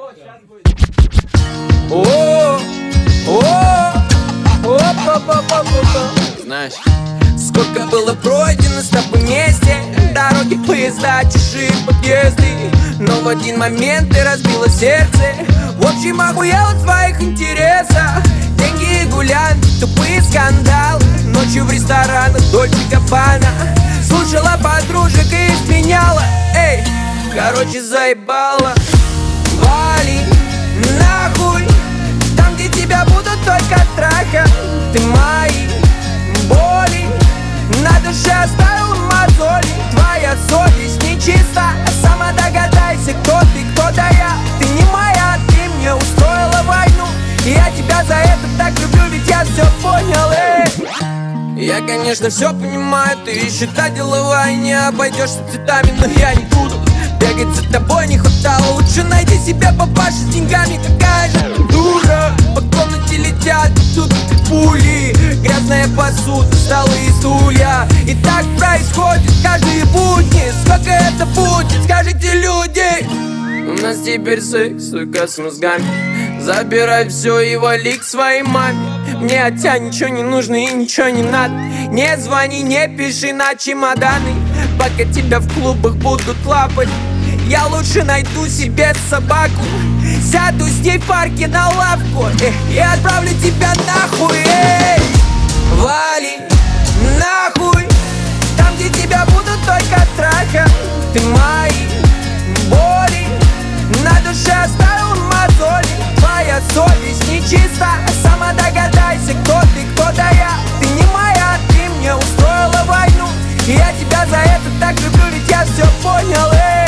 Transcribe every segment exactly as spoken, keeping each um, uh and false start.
Знаешь, сколько было пройдено с тобой вместе, дороги, поезда, чужие подъезды, но в один момент ты разбила сердце. В общем, охуел от твоих интересов. Деньги и гулянки, тупые скандалы, ночью в ресторанах Дольче Габбана. Слушала подружек и изменяла. Эй, короче, заебала. Вали нахуй, там, где тебя будут только трахать. Ты мои боли на душе оставил мозоли. Твоя совесть нечиста, сама догадайся, кто ты, кто да я. Ты не моя, ты мне устроила войну, и я тебя за это так люблю, ведь я все понял, эй. Я, конечно, все понимаю, ты еще та деловая, не обойдешься цветами, но я не буду бегать за тобой, не хватало. Лучше найди себе папашу с деньгами, какая же ты дура. По комнате летят тут пули, грязная посуда, столы и стулья. И так происходит каждые будни. Сколько это будет, скажите, люди? У нас теперь секс, сука, с мозгами. Забирай все и вали к своей маме. Мне от тебя ничего не нужно и ничего не надо. Не звони, не пиши на чемоданы, пока тебя в клубах будут лапать. Я лучше найду себе собаку, сяду с ней в парке на лавку, эх, и отправлю тебя нахуй, эй. Вали нахуй, там, где тебя будут только трахать. Ты мои боли на душе оставил мозоли. Твоя совесть нечиста, сама догадайся, кто ты, кто да я. Ты не моя, ты мне устроила войну, и я тебя за это так люблю, ведь я все понял, эй.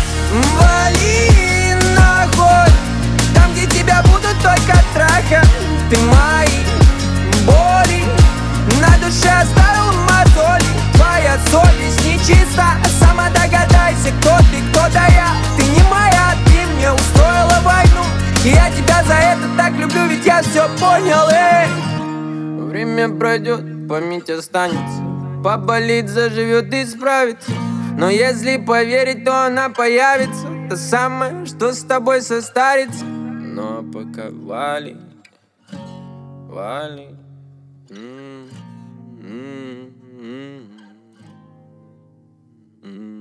Вали нахуй, там, где тебя будут только трахать. Ты мои боли на душе оставил мозоли. Твоя совесть нечиста, сама догадайся, кто ты, кто да я. Ты не моя, ты мне устроила войну, и я тебя за это так люблю, ведь я все понял, эй. Время пройдет, память останется, поболит, заживет и справится. Но если поверить, то она появится, та самая, что с тобой состарится. Но пока вали, вали. Mm-hmm. Mm-hmm. Mm-hmm.